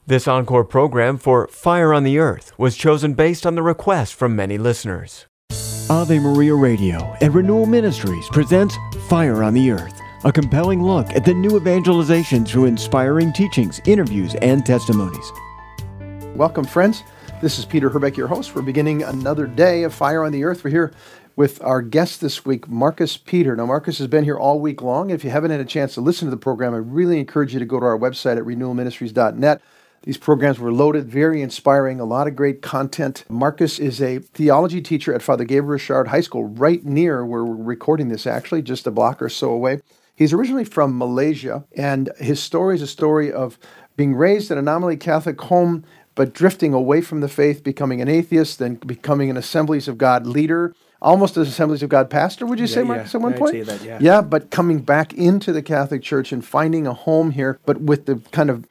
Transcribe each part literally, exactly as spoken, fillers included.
This encore program for Fire on the Earth was chosen based on the request from many listeners. Ave Maria Radio and Renewal Ministries presents Fire on the Earth, a compelling look at the new evangelization through inspiring teachings, interviews, and testimonies. Welcome, friends. This is Peter Herbeck, your host. We're beginning another day of Fire on the Earth. We're here with our guest this week, Marcus Peter. Now, Marcus has been here all week long. If you haven't had a chance to listen to the program, I really encourage you to go to our website at renewal ministries dot net. These programs were loaded, very inspiring, a lot of great content. Marcus is a theology teacher at Father Gabriel Richard High School, right near where we're recording this, actually, just a block or so away. He's originally from Malaysia, and his story is a story of being raised in a nominally Catholic home, but drifting away from the faith, becoming an atheist, then becoming an Assemblies of God leader, almost an Assemblies of God pastor, would you yeah, say, Marcus, yeah. at one I'd point? say that, yeah. Yeah, but coming back into the Catholic Church and finding a home here, but with the kind of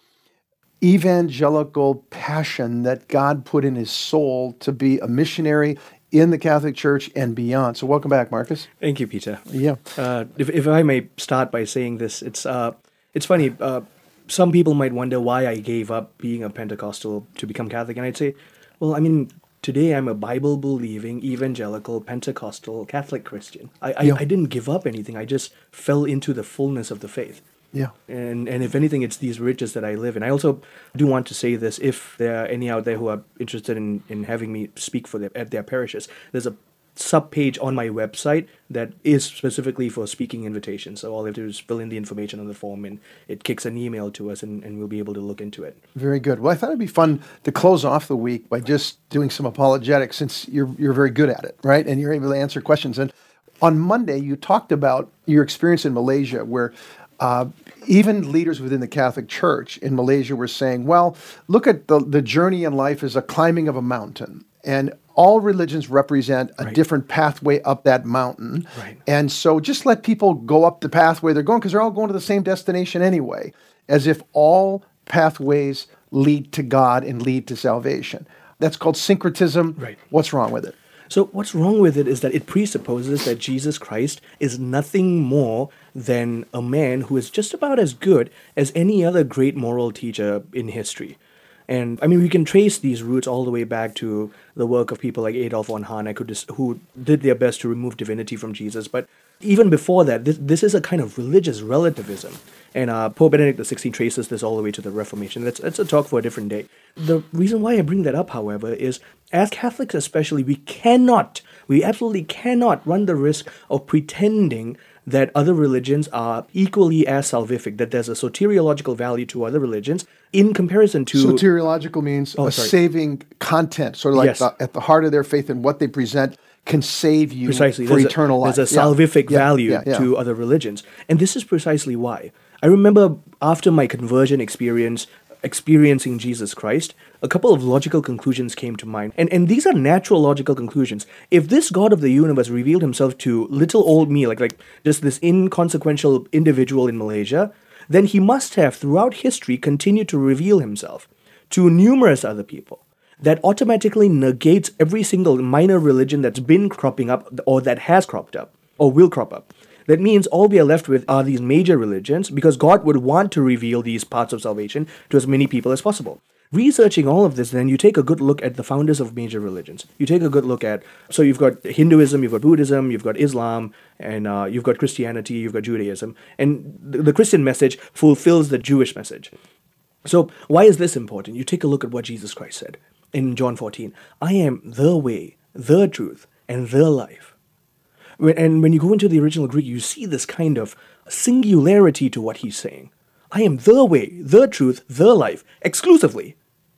evangelical passion that God put in his soul to be a missionary in the Catholic Church and beyond. So welcome back, Marcus. Thank you, Peter. Yeah. Uh, if, if I may start by saying this, it's uh, it's funny. Uh, some people might wonder why I gave up being a Pentecostal to become Catholic, and I'd say, well, I mean, today I'm a Bible-believing, evangelical, Pentecostal, Catholic Christian. I, I, Yeah. I didn't give up anything. I just fell into the fullness of the faith. Yeah. And and if anything, it's these riches that I live in. I also do want to say this, if there are any out there who are interested in, in having me speak for them at their parishes, there's a sub-page on my website that is specifically for speaking invitations. So all they have to do is fill in the information on the form, and it kicks an email to us, and, and we'll be able to look into it. Very good. Well, I thought it'd be fun to close off the week by just doing some apologetics, since you're you're very good at it, right? And you're able to answer questions. And on Monday, you talked about your experience in Malaysia, where uh, even leaders within the Catholic Church in Malaysia were saying, well, look at the, the journey in life as a climbing of a mountain. And all religions represent a Right. different pathway up that mountain. Right. And so just let people go up the pathway they're going, because they're all going to the same destination anyway, as if all pathways lead to God and lead to salvation. That's called syncretism. Right. What's wrong with it? So what's wrong with it is that it presupposes that Jesus Christ is nothing more than a man who is just about as good as any other great moral teacher in history. And I mean, we can trace these roots all the way back to the work of people like Adolf von Harnack, who, dis- who did their best to remove divinity from Jesus. But even before that, this, this is a kind of religious relativism. And uh, Pope Benedict the sixteenth traces this all the way to the Reformation. That's, that's a talk for a different day. The reason why I bring that up, however, is as Catholics especially, we cannot, we absolutely cannot run the risk of pretending that other religions are equally as salvific, that there's a soteriological value to other religions in comparison to... Soteriological means Oh, a sorry. saving content, sort of like Yes. the, at the heart of their faith, and what they present can save you Precisely. for There's eternal a, life. There's a Yeah. salvific Yeah. value Yeah. Yeah. to other religions. And this is precisely why. I remember after my conversion experience, experiencing Jesus Christ, a couple of logical conclusions came to mind. And, and these are natural logical conclusions. If this God of the universe revealed himself to little old me, like, like just this inconsequential individual in Malaysia, then he must have, throughout history, continued to reveal himself to numerous other people. That automatically negates every single minor religion that's been cropping up, or that has cropped up, or will crop up. That means all we are left with are these major religions, because God would want to reveal these parts of salvation to as many people as possible. Researching all of this, then you take a good look at the founders of major religions. You take a good look at, so you've got Hinduism, you've got Buddhism, you've got Islam, and uh, you've got Christianity, you've got Judaism. And the, the Christian message fulfills the Jewish message. So why is this important? You take a look at what Jesus Christ said in John fourteen. I am the way, the truth, and the life. When, and when you go into the original Greek, you see this kind of singularity to what he's saying. I am the way, the truth, the life, exclusively.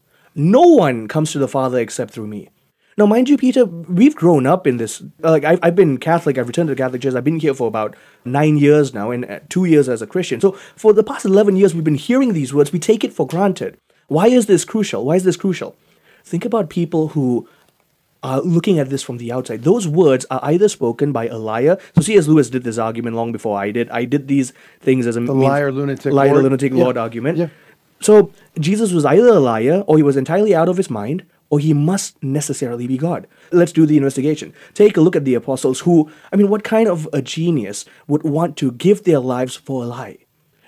No one comes to the Father except through me. Now, mind you, Peter, we've grown up in this. Like I've, I've been Catholic. I've returned to the Catholic Church. I've been here for about nine years now, and uh, two years as a Christian. So for the past eleven years, we've been hearing these words. We take it for granted. Why is this crucial? Why is this crucial? Think about people who are looking at this from the outside. Those words are either spoken by a liar. So C S Lewis did this argument long before I did. I did these things as a The means- liar, lunatic, liar, Lord. lunatic, Yeah. Lord argument. Yeah. So Jesus was either a liar, or he was entirely out of his mind, or he must necessarily be God. Let's do the investigation. Take a look at the apostles who, I mean, what kind of a genius would want to give their lives for a lie?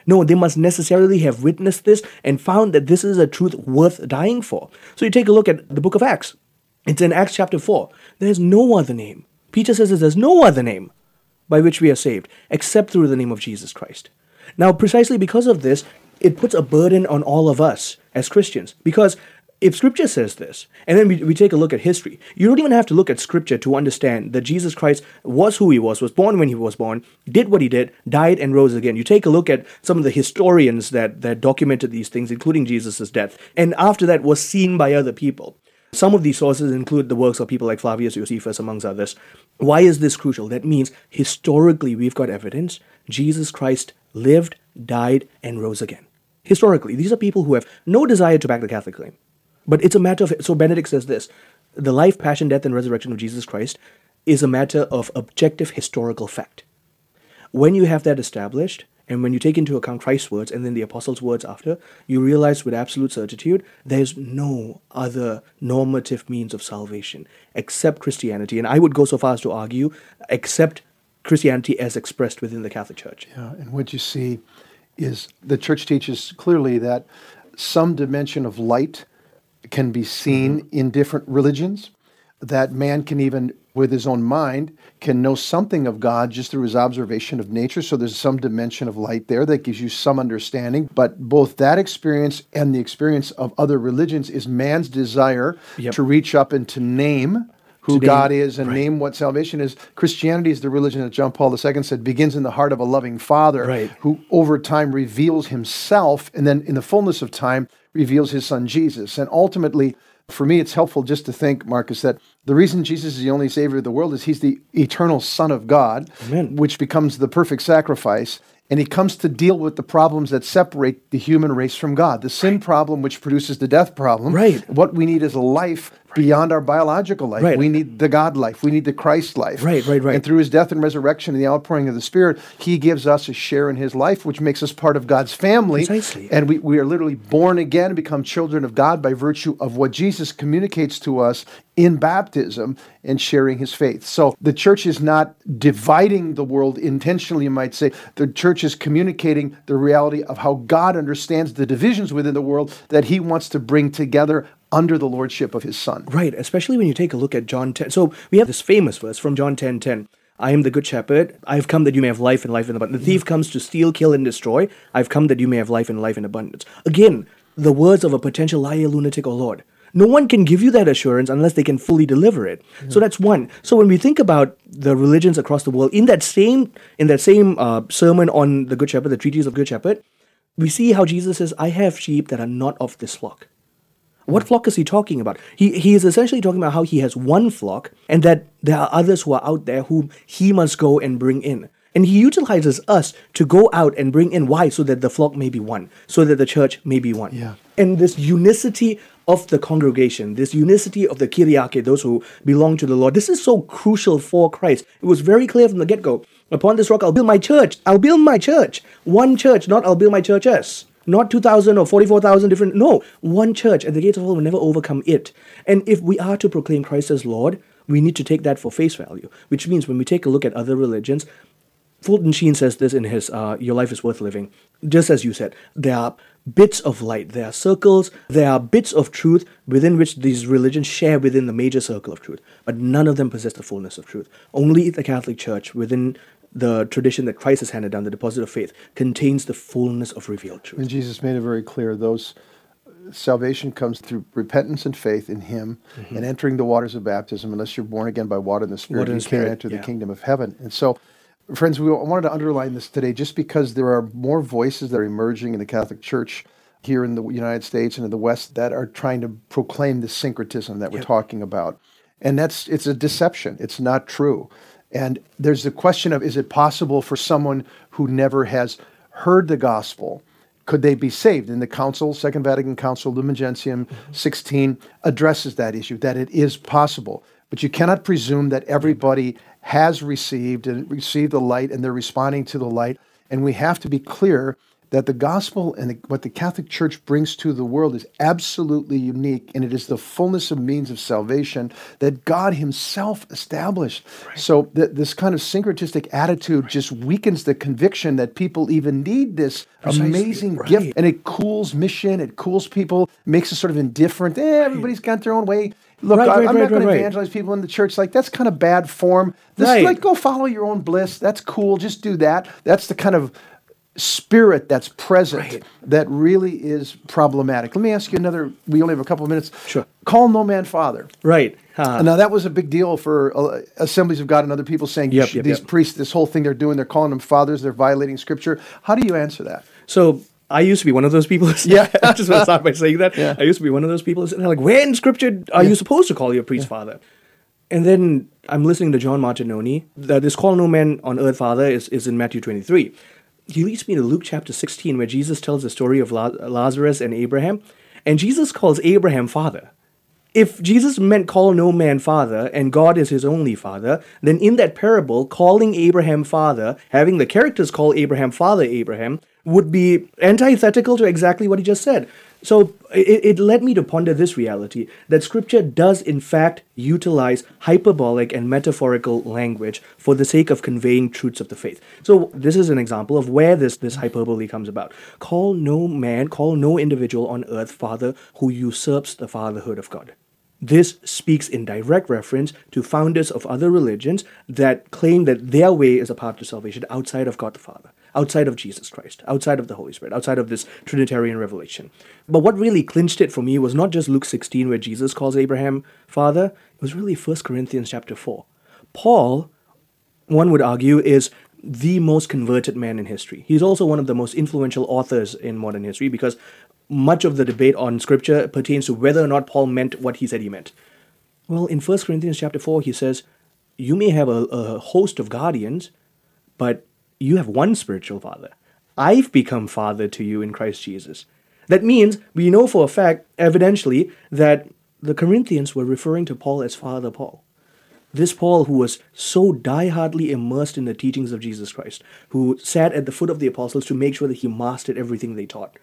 No, they must necessarily have witnessed this and found that this is a truth worth dying for. So you take a look at the book of Acts. It's in Acts chapter four. There's no other name. Peter says that there's no other name by which we are saved except through the name of Jesus Christ. Now, precisely because of this, it puts a burden on all of us as Christians. Because if Scripture says this, and then we, we take a look at history, you don't even have to look at Scripture to understand that Jesus Christ was who he was, was born when he was born, did what he did, died and rose again. You take a look at some of the historians that, that documented these things, including Jesus' death, and after that was seen by other people. Some of these sources include the works of people like Flavius Josephus, amongst others. Why is this crucial? That means historically we've got evidence Jesus Christ lived, died, and rose again. Historically, these are people who have no desire to back the Catholic claim. But it's a matter of, so Benedict says this, the life, passion, death, and resurrection of Jesus Christ is a matter of objective historical fact. When you have that established, and when you take into account Christ's words and then the apostles' words after, you realize with absolute certitude, there's no other normative means of salvation except Christianity. And I would go so far as to argue, except Christianity as expressed within the Catholic Church. Yeah, and what you see is the Church teaches clearly that some dimension of light can be seen mm-hmm. in different religions, that man can even, with his own mind, can know something of God just through his observation of nature. So there's some dimension of light there that gives you some understanding. But both that experience and the experience of other religions is man's desire yep. to reach up and to name who to God name, is and right. name what salvation is. Christianity is the religion that John Paul the Second said begins in the heart of a loving Father right. who over time reveals himself and then in the fullness of time reveals his son Jesus. And ultimately, for me, it's helpful just to think, Marcus, that the reason Jesus is the only Savior of the world is he's the eternal Son of God, Amen. Which becomes the perfect sacrifice. And he comes to deal with the problems that separate the human race from God. The sin right. problem, which produces the death problem. Right. What we need is a life right. beyond our biological life. Right. We need the God life. We need the Christ life. Right, right, right. And through his death and resurrection and the outpouring of the Spirit, he gives us a share in his life, which makes us part of God's family. Precisely. And we, we are literally born again and become children of God by virtue of what Jesus communicates to us in baptism and sharing his faith. So the church is not dividing the world intentionally, you might say. The church is communicating the reality of how God understands the divisions within the world that he wants to bring together under the lordship of his Son. Right, especially when you take a look at John ten. So we have this famous verse from John ten ten. I am the good shepherd. I have come that you may have life and life in abundance. The thief comes to steal, kill, and destroy. I have come that you may have life and life in abundance. Again, the words of a potential liar, lunatic, or Lord. No one can give you that assurance unless they can fully deliver it. Yeah. So that's one. So when we think about the religions across the world, in that same in that same uh, sermon on the Good Shepherd, the treatise of Good Shepherd, we see how Jesus says, I have sheep that are not of this flock. What flock is he talking about? He he is essentially talking about how he has one flock and that there are others who are out there whom he must go and bring in. And he utilizes us to go out and bring in. Why? So that the flock may be one. So that the church may be one. Yeah. And this unicity of the congregation, this unicity of the Kyriake, those who belong to the Lord, this is so crucial for Christ. It was very clear from the get-go. Upon this rock, I'll build my church. I'll build my church. One church, not I'll build my churches. Not two thousand or forty-four thousand different. No, one church. And the gates of hell will never overcome it. And if we are to proclaim Christ as Lord, we need to take that for face value. Which means when we take a look at other religions, Fulton Sheen says this in his uh, Your Life is Worth Living. Just as you said, there are bits of light, there are circles, there are bits of truth within which these religions share within the major circle of truth. But none of them possess the fullness of truth. Only the Catholic Church, within the tradition that Christ has handed down, the deposit of faith, contains the fullness of revealed truth. And Jesus made it very clear, those salvation comes through repentance and faith in him mm-hmm. and entering the waters of baptism. Unless you're born again by water and the Spirit, water you and can't spirit, enter yeah. the kingdom of heaven. And so, friends, we wanted to underline this today just because there are more voices that are emerging in the Catholic Church here in the United States and in the West that are trying to proclaim this syncretism that we're yep. talking about. And that's it's a deception. It's not true. And there's the question of, is it possible for someone who never has heard the gospel, could they be saved? And the Council, Second Vatican Council, Lumen Gentium mm-hmm. sixteen, addresses that issue, that it is possible. But you cannot presume that everybody has received and received the light and they're responding to the light. And we have to be clear that the gospel and the, what the Catholic Church brings to the world is absolutely unique, and it is the fullness of means of salvation that God himself established. Right. So th- this kind of syncretistic attitude right. just weakens the conviction that people even need this Precisely. amazing right. gift, and it cools mission, it cools people, makes us sort of indifferent. Eh, everybody's got their own way. Look, right, I, right, I'm right, not going right, to evangelize right. people in the church. Like, that's kind of bad form. This, right. like, go follow your own bliss. That's cool. Just do that. That's the kind of spirit that's present right. that really is problematic. Let me ask you another. We only have a couple of minutes. Sure. Call no man father. Right. Uh, now, that was a big deal for uh, Assemblies of God and other people saying yep, should, yep, these yep. priests, this whole thing they're doing, they're calling them fathers, they're violating Scripture. How do you answer that? So I used to be one of those people. Yeah. I just want to start by saying that. Yeah. I used to be one of those people. And they're like, where in Scripture are yeah. you supposed to call your priest yeah. father? And then I'm listening to John Martignoni. This call no man on earth father is, is in Matthew twenty-three. He leads me to Luke chapter sixteen, where Jesus tells the story of Lazarus and Abraham. And Jesus calls Abraham father. If Jesus meant call no man father, and God is his only father, then in that parable, calling Abraham father, having the characters call Abraham father Abraham, would be antithetical to exactly what he just said. So it, it led me to ponder this reality, that Scripture does in fact utilize hyperbolic and metaphorical language for the sake of conveying truths of the faith. So this is an example of where this, this hyperbole comes about. Call no man, call no individual on earth father who usurps the fatherhood of God. This speaks in direct reference to founders of other religions that claim that their way is a path to salvation outside of God the Father, outside of Jesus Christ, outside of the Holy Spirit, outside of this Trinitarian revelation. But what really clinched it for me was not just Luke sixteen, where Jesus calls Abraham father. It was really First Corinthians chapter four. Paul, one would argue, is the most converted man in history. He's also one of the most influential authors in modern history, because much of the debate on Scripture pertains to whether or not Paul meant what he said he meant. Well, in First Corinthians chapter four, he says, you may have a, a host of guardians, but you have one spiritual father. I've become father to you in Christ Jesus. That means we know for a fact, evidentially, that the Corinthians were referring to Paul as Father Paul. This Paul, who was so diehardly immersed in the teachings of Jesus Christ, who sat at the foot of the apostles to make sure that he mastered everything they taught.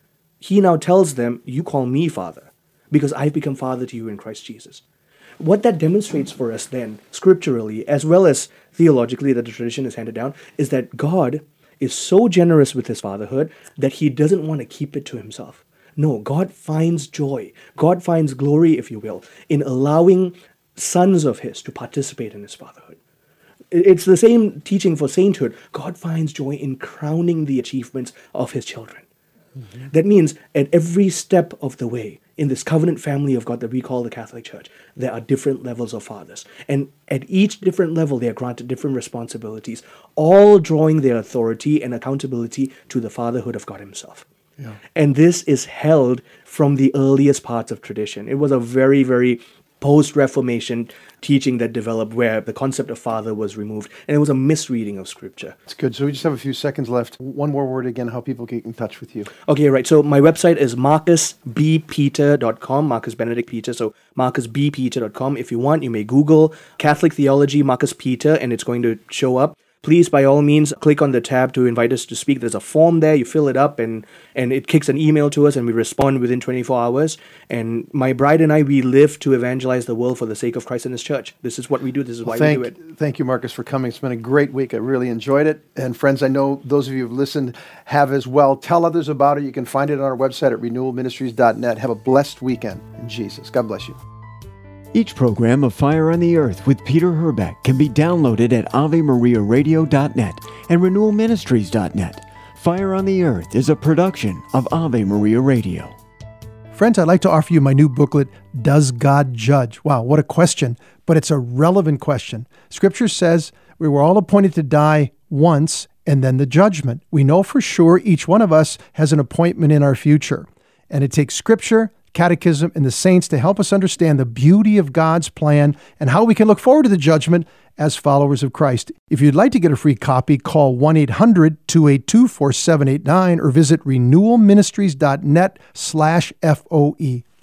He now tells them, you call me Father, because I've become Father to you in Christ Jesus. What that demonstrates for us then, scripturally, as well as theologically that the tradition is handed down, is that God is so generous with his fatherhood that he doesn't want to keep it to himself. No, God finds joy, God finds glory, if you will, in allowing sons of his to participate in his fatherhood. It's the same teaching for sainthood. God finds joy in crowning the achievements of his children. Mm-hmm. That means at every step of the way, in this covenant family of God that we call the Catholic Church, there are different levels of fathers. And at each different level, they are granted different responsibilities, all drawing their authority and accountability to the fatherhood of God himself. Yeah. And this is held from the earliest parts of tradition. It was a very, very post-Reformation teaching that developed where the concept of father was removed, and it was a misreading of Scripture. It's good. So we just have a few seconds left. One more word again, how people get in touch with you. Okay, right. So my website is marcus b peter dot com, Marcus Benedict Peter, so marcus b peter dot com. If you want, you may Google Catholic Theology Marcus Peter, and it's going to show up. Please, by all means, click on the tab to invite us to speak. There's a form there. You fill it up, and, and it kicks an email to us, and we respond within twenty-four hours. And my bride and I, we live to evangelize the world for the sake of Christ and his church. This is what we do. This is why well, thank, we do it. Thank you, Marcus, for coming. It's been a great week. I really enjoyed it. And friends, I know those of you who've listened have as well. Tell others about it. You can find it on our website at renewal ministries dot net. Have a blessed weekend in Jesus. God bless you. Each program of Fire on the Earth with Peter Herbeck can be downloaded at ave maria radio dot net and renewal ministries dot net. Fire on the Earth is a production of Ave Maria Radio. Friends, I'd like to offer you my new booklet, Does God Judge? Wow, what a question, but it's a relevant question. Scripture says we were all appointed to die once and then the judgment. We know for sure each one of us has an appointment in our future, and it takes Scripture, Catechism, and the saints to help us understand the beauty of God's plan and how we can look forward to the judgment as followers of Christ. If you'd like to get a free copy, call one eight hundred two eight two four seven eight nine or visit renewal ministries dot net slash F O E.